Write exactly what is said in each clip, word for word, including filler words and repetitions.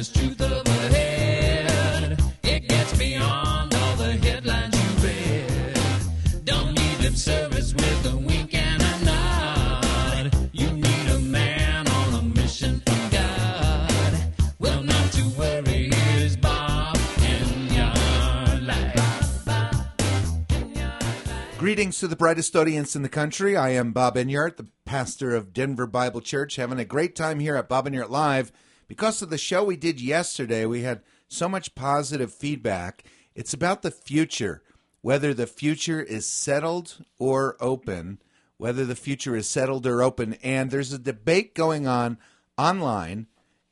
there's truth up ahead. It gets beyond all the headlines you read. Don't need lip service with a wink and a nod. You need a man on a mission from God. Well, not to worry, here's Bob in your life. Greetings to the brightest audience in the country. I am Bob Enyart, the pastor of Denver Bible Church, having a great time here at Bob Enyart Live. Because of the show we did yesterday, we had so much positive feedback. It's about the future, whether the future is settled or open, whether the future is settled or open. And there's a debate going on online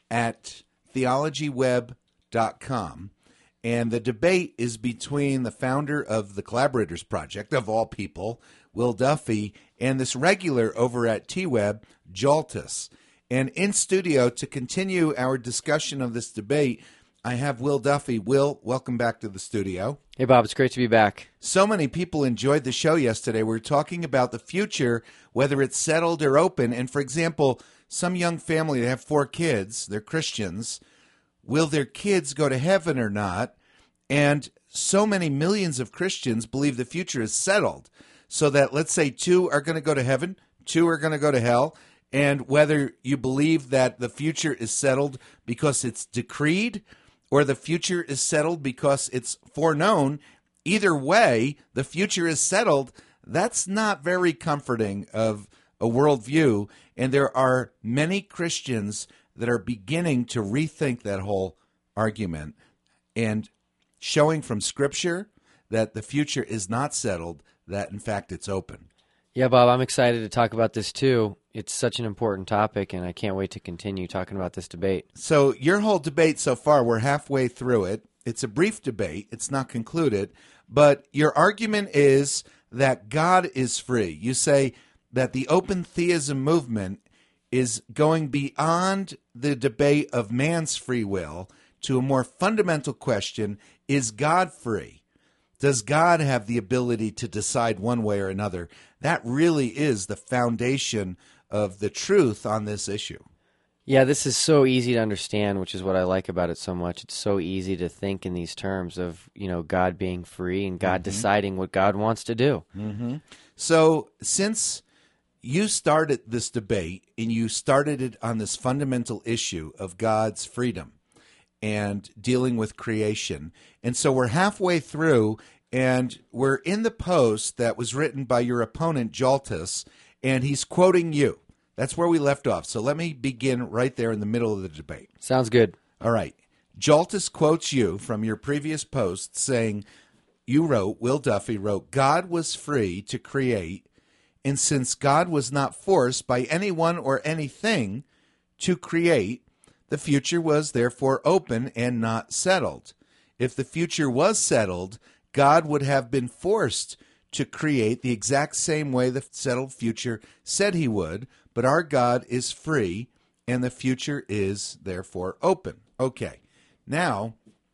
at theology web dot com. And the debate is between the founder of the Collaborators Project, of all people, Will Duffy, and this regular over at T Web, Jaltis. And in studio to continue our discussion of this debate, I have Will Duffy. Will, welcome back to the studio. Hey, Bob, it's great to be back. So many people enjoyed the show yesterday. We were talking about the future, whether it's settled or open. And for example, some young family, they have four kids, they're Christians. Will their kids go to heaven or not? And so many millions of Christians believe the future is settled. So that, let's say, two are going to go to heaven, two are going to go to hell. And whether you believe that the future is settled because it's decreed or the future is settled because it's foreknown, either way, the future is settled. That's not very comforting of a worldview. And there are many Christians that are beginning to rethink that whole argument and showing from Scripture that the future is not settled, that in fact it's open. Yeah, Bob, I'm excited to talk about this too. It's such an important topic, and I can't wait to continue talking about this debate. So your whole debate so far, we're halfway through it. It's a brief debate. It's not concluded. But your argument is that God is free. You say that the open theism movement is going beyond the debate of man's free will to a more fundamental question: is God free? Does God have the ability to decide one way or another? That really is the foundation of the truth on this issue. Yeah, this is so easy to understand, which is what I like about it so much. It's so easy to think in these terms of, you know, God being free and God mm-hmm. deciding what God wants to do. Mm-hmm. So since you started this debate and you started it on this fundamental issue of God's freedom and dealing with creation, and so we're halfway through, and we're in the post that was written by your opponent, Jaltis, and he's quoting you. That's where we left off. So let me begin right there in the middle of the debate. Sounds good. All right. Jaltis quotes you from your previous post saying, you wrote, Will Duffy wrote, God was free to create, and since God was not forced by anyone or anything to create, the future was therefore open and not settled. If the future was settled, God would have been forced to create the exact same way the settled future said he would, but our God is free, and the future is therefore open. Okay, now,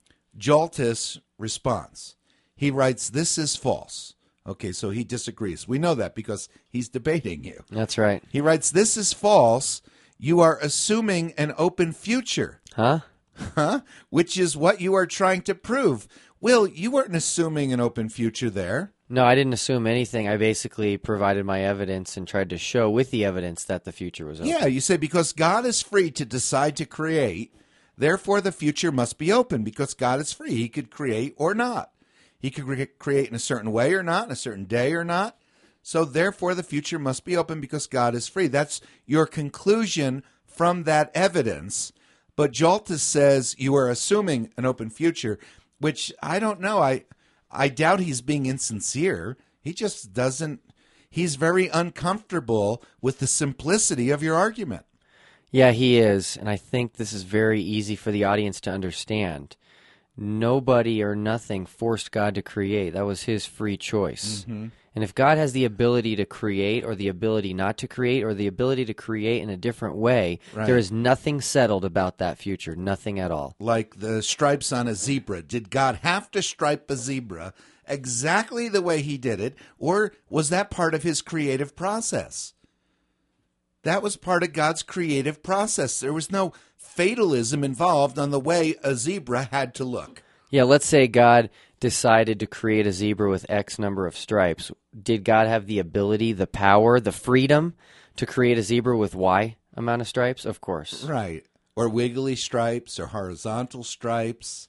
Jaltis responds. He writes, this is false. Okay, so he disagrees. We know that because he's debating you. That's right. He writes, this is false. You are assuming an open future. Huh? Huh? Which is what you are trying to prove. Will, you weren't assuming an open future there. No, I didn't assume anything. I basically provided my evidence and tried to show with the evidence that the future was open. Yeah, you say because God is free to decide to create, therefore the future must be open because God is free. He could create or not. He could re- create in a certain way or not, in a certain day or not. So therefore the future must be open because God is free. That's your conclusion from that evidence. But Jaltis says you are assuming an open future, which I don't know. I I doubt he's being insincere. He just doesn't, he's very uncomfortable with the simplicity of your argument. Yeah, he is. And I think this is very easy for the audience to understand. Nobody or nothing forced God to create. That was his free choice. Mm-hmm. And if God has the ability to create or the ability not to create or the ability to create in a different way, right, there is nothing settled about that future, nothing at all. Like the stripes on a zebra. Did God have to stripe a zebra exactly the way he did it, or was that part of his creative process? That was part of God's creative process. There was no fatalism involved on the way a zebra had to look. Yeah, let's say God decided to create a zebra with X number of stripes. Did God have the ability, the power, the freedom to create a zebra with Y amount of stripes? Of course. Right. Or wiggly stripes or horizontal stripes.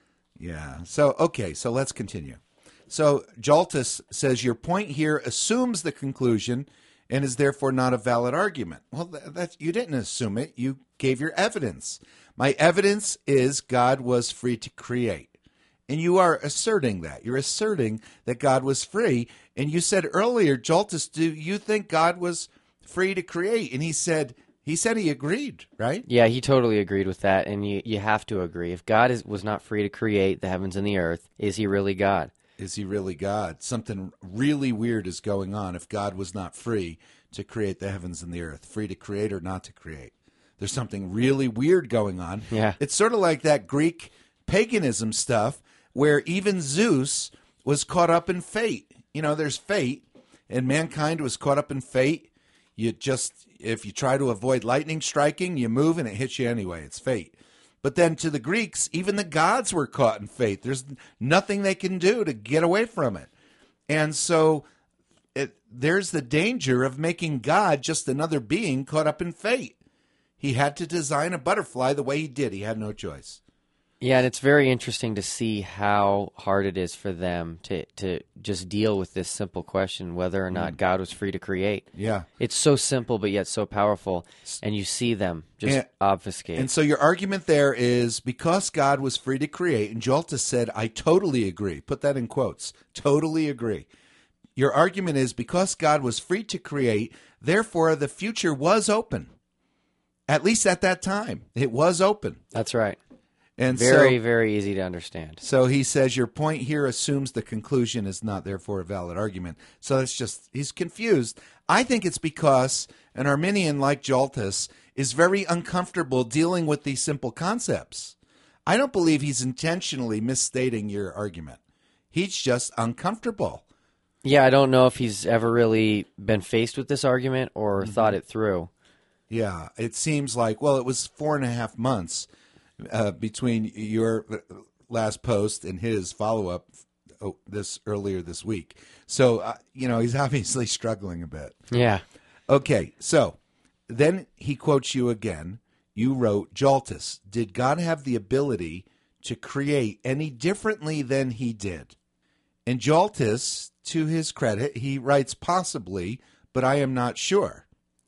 Yeah. So, okay, so let's continue. So Jaltus says, your point here assumes the conclusion and is therefore not a valid argument. Well, that, that's, you didn't assume it. You gave your evidence. My evidence is God was free to create. And you are asserting that. You're asserting that God was free. And you said earlier, Jaltus, do you think God was free to create? And he said he said he agreed, right? Yeah, he totally agreed with that. And you, you have to agree. If God is, was not free to create the heavens and the earth, is he really God? Is he really God? Something really weird is going on if God was not free to create the heavens and the earth, free to create or not to create. There's something really weird going on. Yeah. It's sort of like that Greek paganism stuff where even Zeus was caught up in fate. You know, there's fate, and mankind was caught up in fate. You just, if you try to avoid lightning striking, you move and it hits you anyway. It's fate. But then to the Greeks, even the gods were caught in fate. There's nothing they can do to get away from it. And so it, there's the danger of making God just another being caught up in fate. He had to design a butterfly the way he did. He had no choice. Yeah, and it's very interesting to see how hard it is for them to, to just deal with this simple question, whether or not mm. God was free to create. Yeah. It's so simple, but yet so powerful, and you see them just and, obfuscate. And so your argument there is because God was free to create, and Jaltus said, I totally agree. Put that in quotes. Totally agree. Your argument is because God was free to create, therefore the future was open. At least at that time, it was open. That's right. And very, so, very easy to understand. So he says your point here assumes the conclusion is not therefore a valid argument. So it's just, he's confused. I think it's because an Arminian like Jaltus is very uncomfortable dealing with these simple concepts. I don't believe he's intentionally misstating your argument. He's just uncomfortable. Yeah, I don't know if he's ever really been faced with this argument or mm-hmm. thought it through. Yeah, it seems like, well, it was four and a half months uh, between your last post and his follow-up oh, this earlier this week. So, uh, you know, he's obviously struggling a bit. Yeah. Okay, so then he quotes you again. You wrote, Jaltus, did God have the ability to create any differently than he did? And Jaltus, to his credit, he writes possibly, but I am not sure.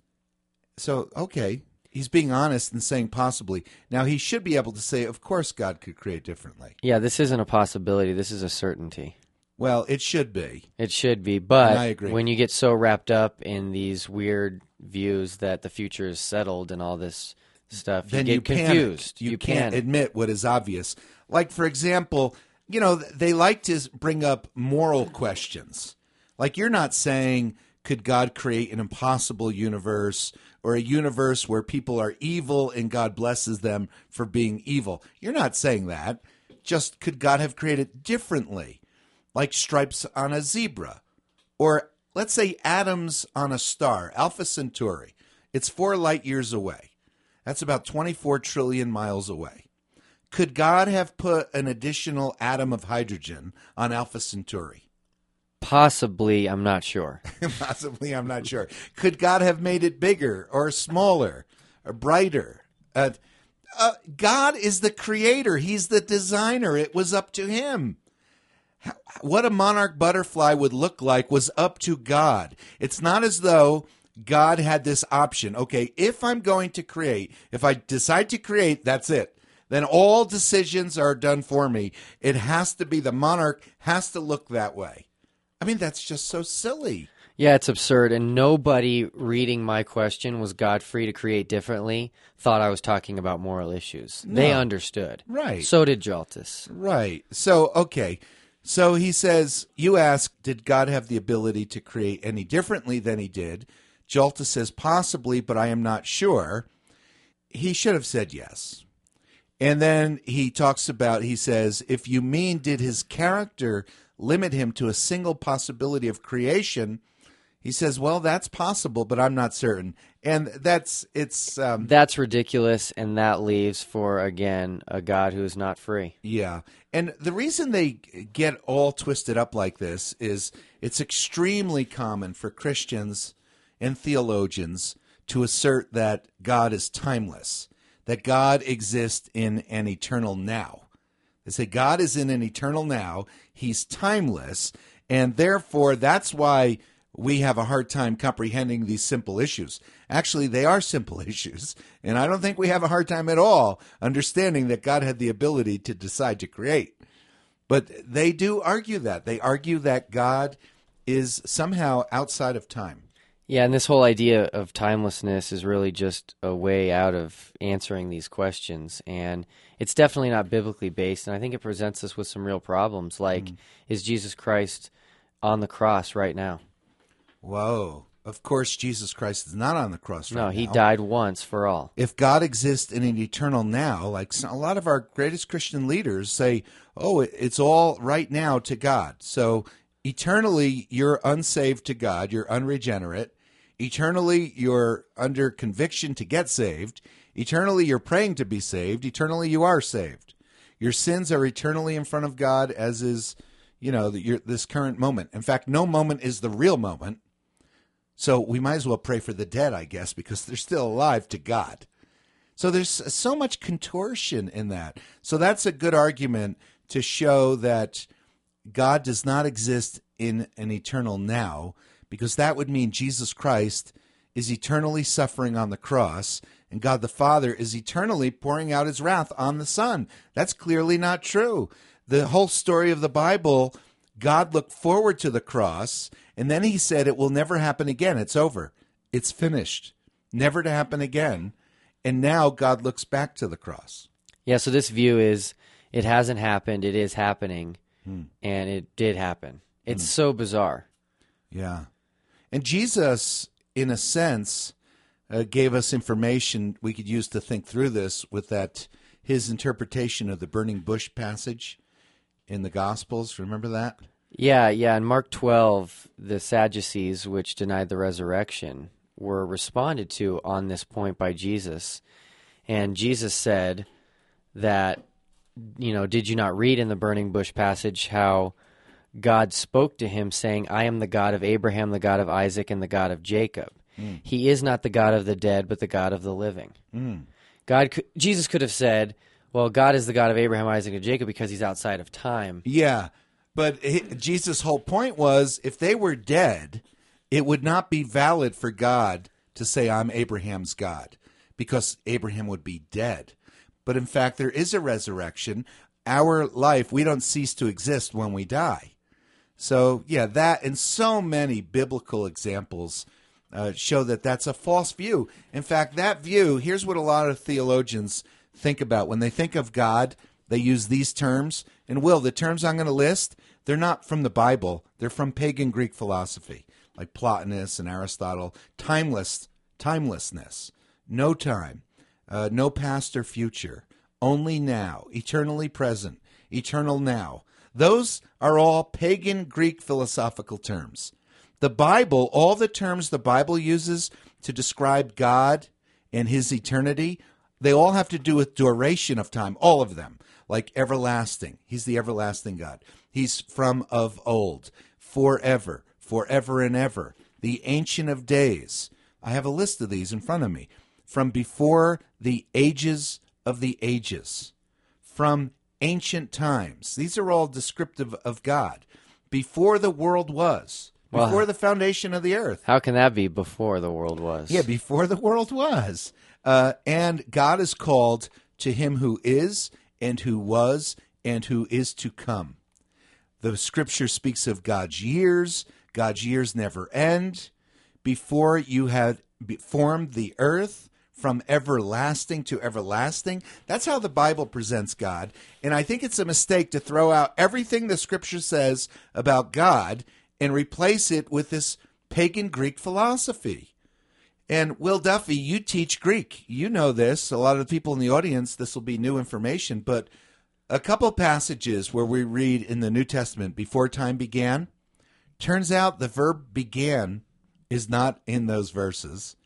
So, okay, he's being honest and saying possibly. Now, he should be able to say, of course, God could create differently. Yeah, this isn't a possibility. This is a certainty. Well, it should be. It should be, but I agree. When you get so wrapped up in these weird views that the future is settled and all this stuff, then you you get confused. You, you can't panic. admit what is obvious. Like, for example, you know, they like to bring up moral questions. Like, you're not saying, could God create an impossible universe or a universe where people are evil and God blesses them for being evil? You're not saying that. Just, could God have created differently, like stripes on a zebra? Or let's say atoms on a star, Alpha Centauri. It's four light years away. That's about twenty-four trillion miles away. Could God have put an additional atom of hydrogen on Alpha Centauri? Possibly, I'm not sure. Possibly, I'm not sure. Could God have made it bigger or smaller or brighter? Uh, uh, God is the creator. He's the designer. It was up to him. How, what a monarch butterfly would look like was up to God. It's not as though God had this option. Okay, if I'm going to create, if I decide to create, that's it. Then all decisions are done for me. It has to be, the monarch has to look that way. I mean, that's just so silly. Yeah, it's absurd. And nobody reading my question, was God free to create differently, thought I was talking about moral issues. No. They understood. Right. So did Jaltus. Right. So, okay. So he says, you ask, did God have the ability to create any differently than he did? Jaltus says, possibly, but I am not sure. He should have said yes. And then he talks about, he says, if you mean did his character limit him to a single possibility of creation, he says, well, that's possible, but I'm not certain. And that's, it's, um, That's ridiculous, and that leaves for, again, a God who is not free. yeah. And the reason they get all twisted up like this is it's extremely common for Christians and theologians to assert that God is timeless, that God exists in an eternal now. They say God is in an eternal now, he's timeless, and therefore that's why we have a hard time comprehending these simple issues. Actually, they are simple issues, and I don't think we have a hard time at all understanding that God had the ability to decide to create. But they do argue that. They argue that God is somehow outside of time. Yeah, and this whole idea of timelessness is really just a way out of answering these questions, and it's definitely not biblically based, and I think it presents us with some real problems, like, mm. is Jesus Christ on the cross right now? Whoa. Of course, Jesus Christ is not on the cross right now. No, he died once for all. If God exists in an eternal now, like a lot of our greatest Christian leaders say, oh, it's all right now to God. So eternally, you're unsaved to God. You're unregenerate. Eternally, you're under conviction to get saved. Eternally, you're praying to be saved. Eternally, you are saved. Your sins are eternally in front of God, as is, you know, the, your, this current moment. In fact, no moment is the real moment. So we might as well pray for the dead, I guess, because they're still alive to God. So there's so much contortion in that. So that's a good argument to show that God does not exist in an eternal now, because that would mean Jesus Christ is eternally suffering on the cross, and God the Father is eternally pouring out his wrath on the Son. That's clearly not true. The whole story of the Bible, God looked forward to the cross, and then he said it will never happen again. It's over. It's finished. Never to happen again. And now God looks back to the cross. Yeah, so this view is it hasn't happened, it is happening, hmm. and it did happen. It's hmm. so bizarre. Yeah. And Jesus, in a sense, uh, gave us information we could use to think through this with that, his interpretation of the burning bush passage in the Gospels. Remember that? Yeah, yeah. In Mark twelve, the Sadducees, which denied the resurrection, were responded to on this point by Jesus. And Jesus said that, you know, did you not read in the burning bush passage how God spoke to him saying, I am the God of Abraham, the God of Isaac, and the God of Jacob. Mm. He is not the God of the dead, but the God of the living. Mm. God, could, Jesus could have said, well, God is the God of Abraham, Isaac, and Jacob because he's outside of time. Yeah, but he, Jesus' whole point was if they were dead, it would not be valid for God to say, I'm Abraham's God, because Abraham would be dead. But in fact, there is a resurrection. Our life, we don't cease to exist when we die. So, yeah, that and so many biblical examples uh, show that that's a false view. In fact, that view, here's what a lot of theologians think about. When they think of God, they use these terms. And, Will, the terms I'm going to list, they're not from the Bible. They're from pagan Greek philosophy, like Plotinus and Aristotle. Timeless, timelessness, no time, uh, no past or future, only now, eternally present, eternal now. Those are all pagan Greek philosophical terms. The Bible, all the terms the Bible uses to describe God and his eternity, they all have to do with duration of time, all of them, like everlasting. He's the everlasting God. He's from of old, forever, forever and ever, the Ancient of Days. I have a list of these in front of me. From before the ages of the ages, from ancient times. These are all descriptive of God. Before the world was, before well, the foundation of the earth. How can that be before the world was? Yeah, before the world was. Uh, and God is called to him who is and who was and who is to come. The scripture speaks of God's years. God's years never end. Before you had formed the earth, from everlasting to everlasting. That's how the Bible presents God. And I think it's a mistake to throw out everything the Scripture says about God and replace it with this pagan Greek philosophy. And Will Duffy, you teach Greek. You know this. A lot of the people in the audience, this will be new information. But a couple passages where we read in the New Testament, before time began, turns out the verb began is not in those verses.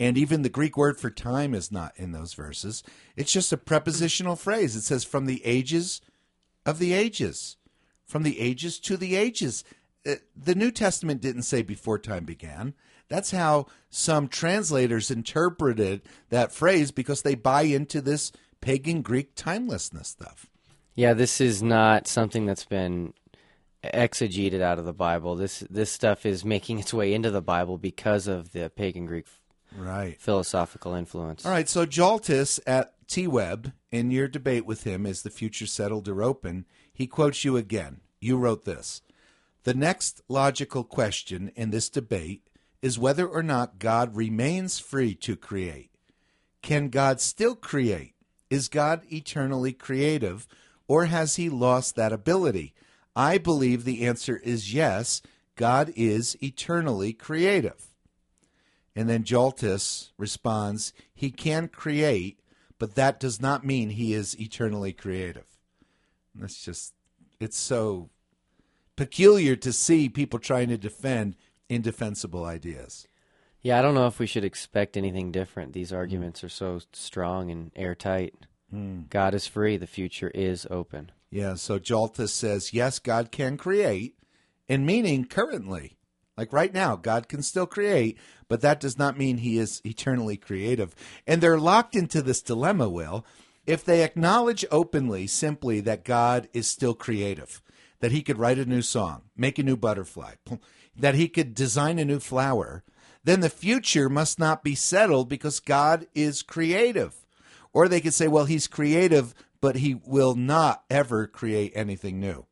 And even the Greek word for time is not in those verses. It's just a prepositional phrase. It says from the ages of the ages, from the ages to the ages. Uh, The New Testament didn't say before time began. That's how some translators interpreted that phrase because they buy into this pagan Greek timelessness stuff. Yeah, this is not something that's been exegeted out of the Bible. This this stuff is making its way into the Bible because of the pagan Greek Right. philosophical influence. All right, so Jaltis at T-Web, in your debate with him, is the future settled or open? He quotes you again. You wrote this. The next logical question in this debate is whether or not God remains free to create. Can God still create? Is God eternally creative, or has he lost that ability? I believe the answer is yes, God is eternally creative. And then Jaltis responds, he can create, but that does not mean he is eternally creative. And that's just, it's so peculiar to see people trying to defend indefensible ideas. Yeah, I don't know if we should expect anything different. These arguments are so strong and airtight. Mm. God is free. The future is open. Yeah, so Jaltis says, yes, God can create, and meaning currently. Like right now, God can still create, but that does not mean he is eternally creative. And they're locked into this dilemma, Will, if they acknowledge openly simply that God is still creative, that he could write a new song, make a new butterfly, that he could design a new flower, then the future must not be settled because God is creative. Or they could say, well, he's creative, but he will not ever create anything new.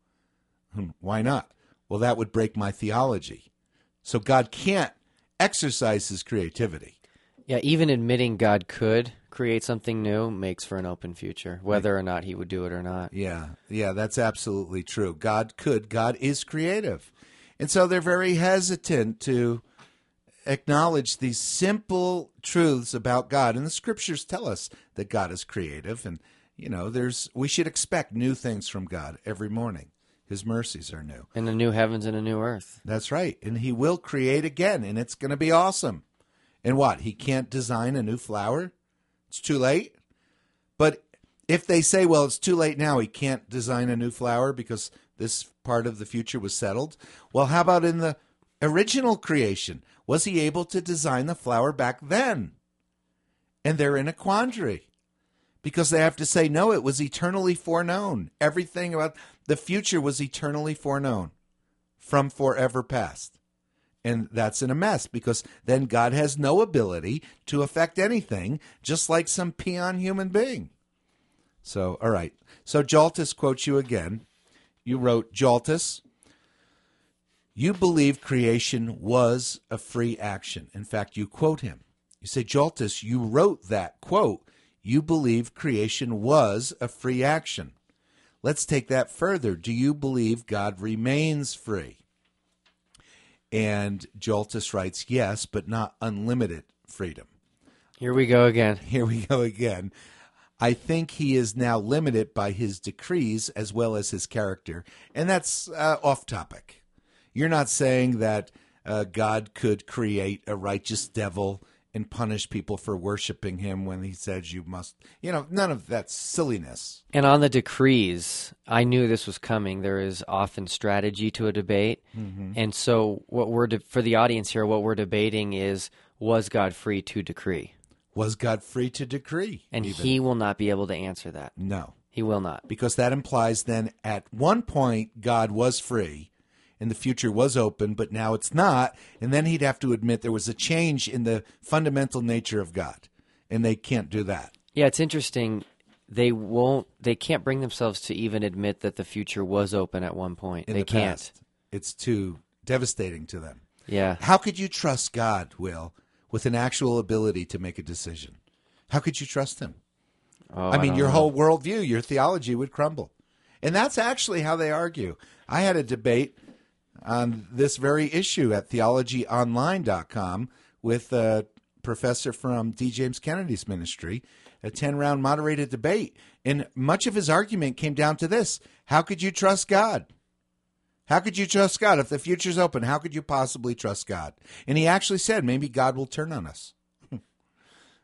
Why not? Well, that would break my theology. So God can't exercise his creativity. Yeah, even admitting God could create something new makes for an open future, whether or not he would do it or not. Yeah, yeah, that's absolutely true. God could. God is creative. And so they're very hesitant to acknowledge these simple truths about God. And the scriptures tell us that God is creative. And, you know, there's we should expect new things from God every morning. His mercies are new. And a new heavens and a new earth. That's right. And he will create again, and it's going to be awesome. And what? He can't design a new flower? It's too late? But if they say, well, it's too late now, he can't design a new flower because this part of the future was settled. Well, how about in the original creation? Was he able to design the flower back then? And they're in a quandary because they have to say, no, it was eternally foreknown. Everything about the future was eternally foreknown from forever past. And that's in a mess because then God has no ability to affect anything, just like some peon human being. So, all right. So Jaltis quotes you again. You wrote, Jaltis, you believe creation was a free action. In fact, you quote him. You say, Jaltis, you wrote that quote. You believe creation was a free action. Let's take that further. Do you believe God remains free? And Jaltis writes, yes, but not unlimited freedom. Here we go again. Here we go again. I think he is now limited by his decrees as well as his character. And that's uh, off topic. You're not saying that uh, God could create a righteous devil and punish people for worshiping him when he says you must, you know, none of that silliness. And on the decrees, I knew this was coming. There is often strategy to a debate. Mm-hmm. And so what we're de- for the audience here, what we're debating is, was God free to decree? Was God free to decree? And even? he will not be able to answer that. No. He will not. Because that implies then at one point God was free and the future was open, but now it's not. And then he'd have to admit there was a change in the fundamental nature of God. And they can't do that. Yeah, it's interesting. They won't, they can't bring themselves to even admit that the future was open at one point. In they the can't. Past, it's too devastating to them. Yeah. How could you trust God, Will, with an actual ability to make a decision? How could you trust him? Oh, I mean, don't your know. whole worldview, your theology would crumble. And that's actually how they argue. I had a debate on this very issue at theology online dot com with a professor from D. James Kennedy's ministry, a ten-round moderated debate. And much of his argument came down to this. How could you trust God? How could you trust God? If the future's open, how could you possibly trust God? And he actually said, maybe God will turn on us.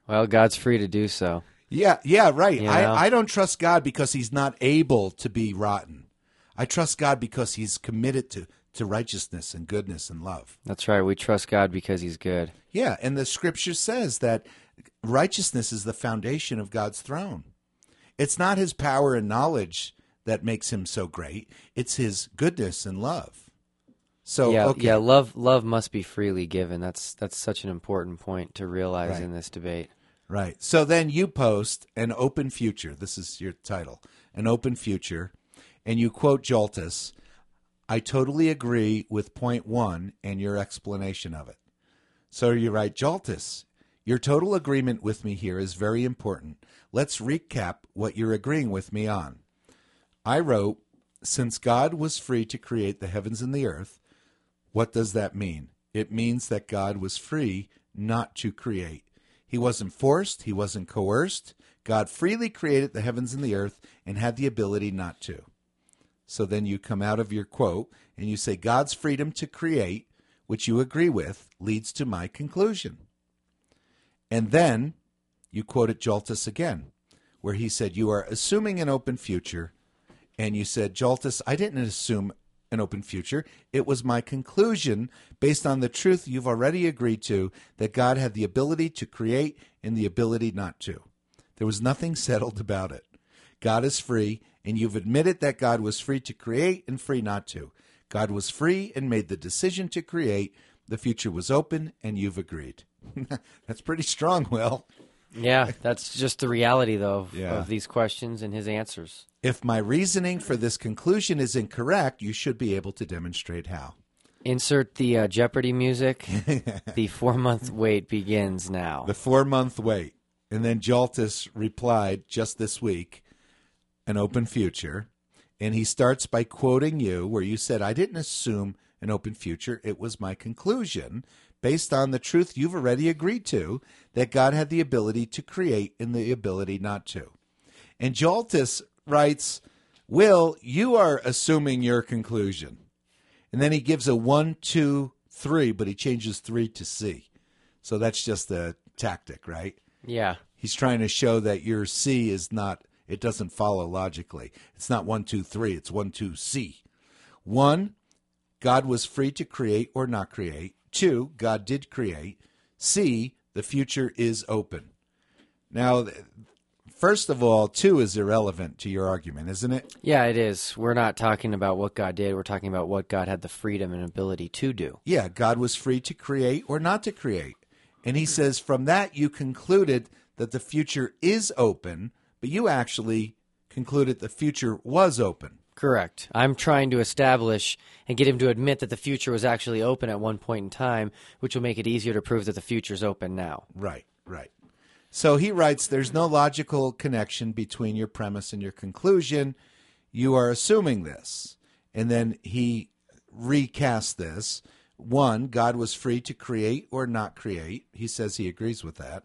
Well, God's free to do so. Yeah, yeah, right. You know? I, I don't trust God because he's not able to be rotten. I trust God because he's committed to, to righteousness and goodness and love. That's right. We trust God because he's good. Yeah, and the scripture says that righteousness is the foundation of God's throne. It's not his power and knowledge that makes him so great. It's his goodness and love. So yeah, okay. yeah, love love must be freely given. That's that's such an important point to realize Right. in this debate. Right. So then you post an open future. This is your title, an open future. And you quote Joltis, I totally agree with point one and your explanation of it. So you write, Joltis, your total agreement with me here is very important. Let's recap what you're agreeing with me on. I wrote, since God was free to create the heavens and the earth, what does that mean? It means that God was free not to create. He wasn't forced. He wasn't coerced. God freely created the heavens and the earth and had the ability not to. So then you come out of your quote and you say, God's freedom to create, which you agree with, leads to my conclusion. And then you quoted Joltis again, where he said, you are assuming an open future. And you said, Joltis, I didn't assume an open future. It was my conclusion based on the truth you've already agreed to, that God had the ability to create and the ability not to. There was nothing settled about it. God is free, and you've admitted that God was free to create and free not to. God was free and made the decision to create. The future was open, and you've agreed. That's pretty strong, Will. Yeah, that's just the reality, though, of, Yeah. of these questions and his answers. If my reasoning for this conclusion is incorrect, you should be able to demonstrate how. Insert the uh, Jeopardy music. The four-month wait begins now. The four-month wait. And then Joltis replied just this week, an open future. And he starts by quoting you, where you said, I didn't assume an open future. It was my conclusion, based on the truth you've already agreed to, that God had the ability to create and the ability not to. And Joltis writes, Will, you are assuming your conclusion. And then he gives a one, two, three, but he changes three to C. So that's just a tactic, right? Yeah. He's trying to show that your C is not, it doesn't follow logically. It's not one, two, three. It's one, two, C. One, God was free to create or not create. Two, God did create. C, the future is open. Now, first of all, two is irrelevant to your argument, isn't it? Yeah, it is. We're not talking about what God did. We're talking about what God had the freedom and ability to do. Yeah, God was free to create or not to create. And he says, from that you concluded that the future is open, but you actually concluded the future was open. Correct. I'm trying to establish and get him to admit that the future was actually open at one point in time, which will make it easier to prove that the future is open now. Right, right. So he writes, there's no logical connection between your premise and your conclusion. You are assuming this. And then he recasts this. One, God was free to create or not create. He says he agrees with that.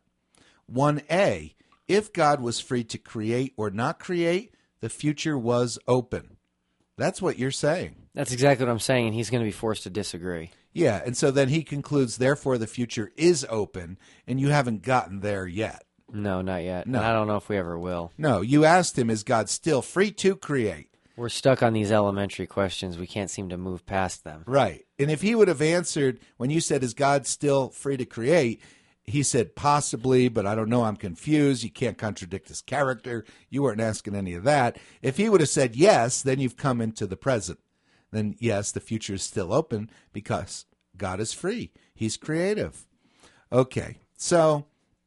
one A, if God was free to create or not create, the future was open. That's what you're saying. That's exactly what I'm saying, and he's going to be forced to disagree. Yeah, and so then he concludes, therefore, the future is open, and you haven't gotten there yet. No, not yet. No. And I don't know if we ever will. No, you asked him, is God still free to create? We're stuck on these elementary questions. We can't seem to move past them. Right. And if he would have answered, when you said, is God still free to create? He said, possibly, but I don't know. I'm confused. You can't contradict his character. You weren't asking any of that. If he would have said yes, then you've come into the present. Then, yes, the future is still open because God is free. He's creative. Okay. So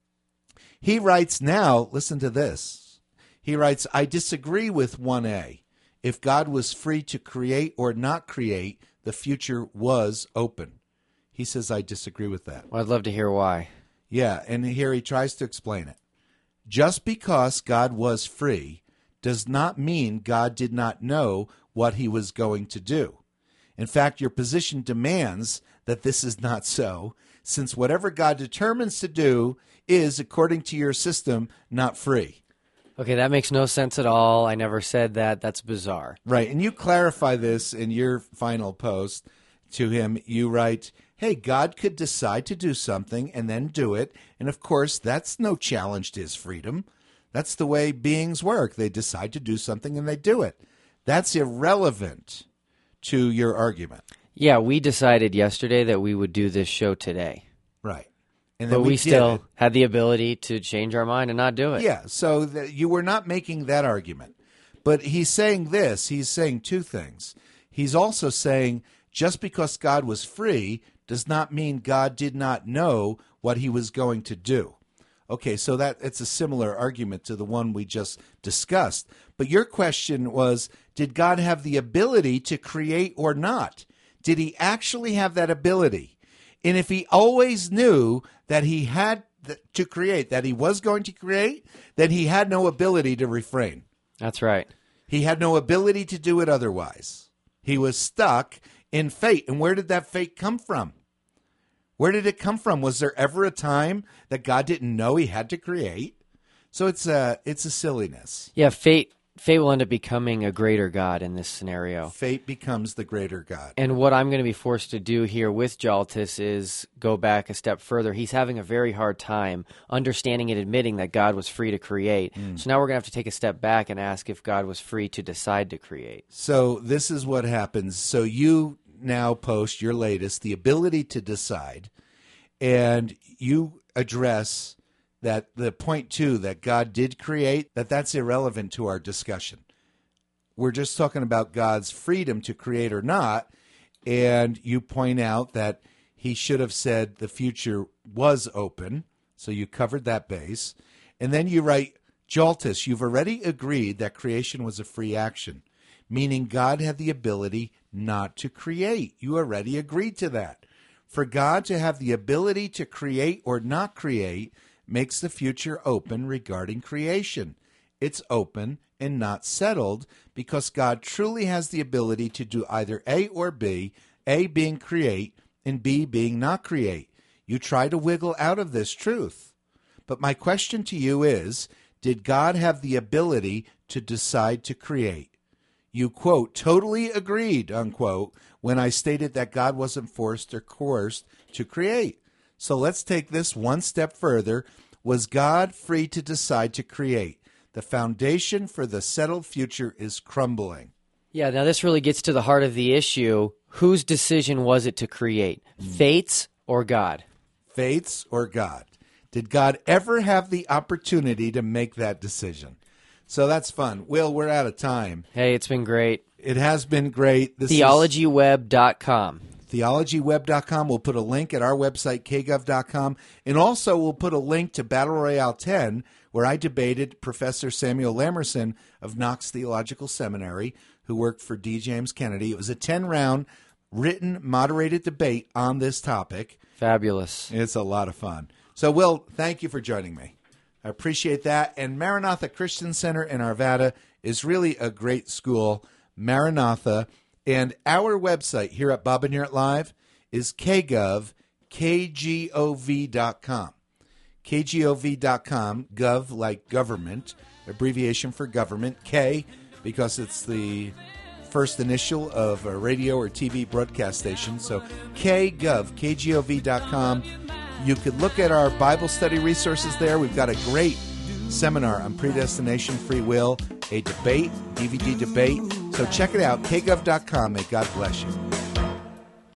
he writes now, listen to this. He writes, I disagree with one A. If God was free to create or not create, the future was open. He says, I disagree with that. Well, I'd love to hear why. Yeah, and here he tries to explain it. Just because God was free does not mean God did not know what he was going to do. In fact, your position demands that this is not so, since whatever God determines to do is, according to your system, not free. Okay, that makes no sense at all. I never said that. That's bizarre. Right, and you clarify this in your final post to him. You write, hey, God could decide to do something and then do it. And of course, that's no challenge to his freedom. That's the way beings work. They decide to do something and they do it. That's irrelevant to your argument. Yeah, we decided yesterday that we would do this show today. Right. And But then we, we, did still it. had the ability to change our mind and not do it. Yeah, so that you were not making that argument. But he's saying this. He's saying two things. He's also saying just because God was free does not mean God did not know what he was going to do. Okay, so that it's a similar argument to the one we just discussed. But your question was, did God have the ability to create or not? Did he actually have that ability? And if he always knew that he had th- to create, that he was going to create, then he had no ability to refrain. That's right. He had no ability to do it otherwise. He was stuck in fate. And where did that fate come from? Where did it come from? Was there ever a time that God didn't know he had to create? So it's a, it's a silliness. Yeah, fate fate will end up becoming a greater God in this scenario. Fate becomes the greater God. And what I'm going to be forced to do here with Jaltis is go back a step further. He's having a very hard time understanding and admitting that God was free to create. Mm. So now we're going to have to take a step back and ask if God was free to decide to create. So this is what happens. So you now post your latest, the ability to decide, and you address that the point two, that God did create, that that's irrelevant to our discussion. We're just talking about God's freedom to create or not, and you point out that he should have said the future was open, so you covered that base. And then you write, Jaltis, you've already agreed that creation was a free action, meaning God had the ability not to create. You already agreed to that. For God to have the ability to create or not create makes the future open regarding creation. It's open and not settled because God truly has the ability to do either A or B, A being create and B being not create. You try to wiggle out of this truth. But my question to you is, did God have the ability to decide to create? You, quote, totally agreed, unquote, when I stated that God wasn't forced or coerced to create. So let's take this one step further. Was God free to decide to create? The foundation for the settled future is crumbling. Yeah, now this really gets to the heart of the issue. Whose decision was it to create? Mm. Fate's or God? Fate's or God? Did God ever have the opportunity to make that decision? So that's fun. Will, we're out of time. Hey, it's been great. It has been great. This theology web dot com. theology web dot com. We'll put a link at our website, k gov dot com. And also we'll put a link to Battle Royale ten, where I debated Professor Samuel Lamerson of Knox Theological Seminary, who worked for D. James Kennedy. It was a ten-round, written, moderated debate on this topic. Fabulous. It's a lot of fun. So, Will, thank you for joining me. I appreciate that. And Maranatha Christian Center in Arvada is really a great school. Maranatha. And our website here at Bob and Neret Live is k gov, k g o v dot com. k g o v dot com, gov like government, abbreviation for government, K because it's the first initial of a radio or T V broadcast station. So k gov, k g o v dot com. You could look at our Bible study resources there. We've got a great seminar on predestination, free will, a debate, D V D debate. So check it out, k gov dot com. May God bless you.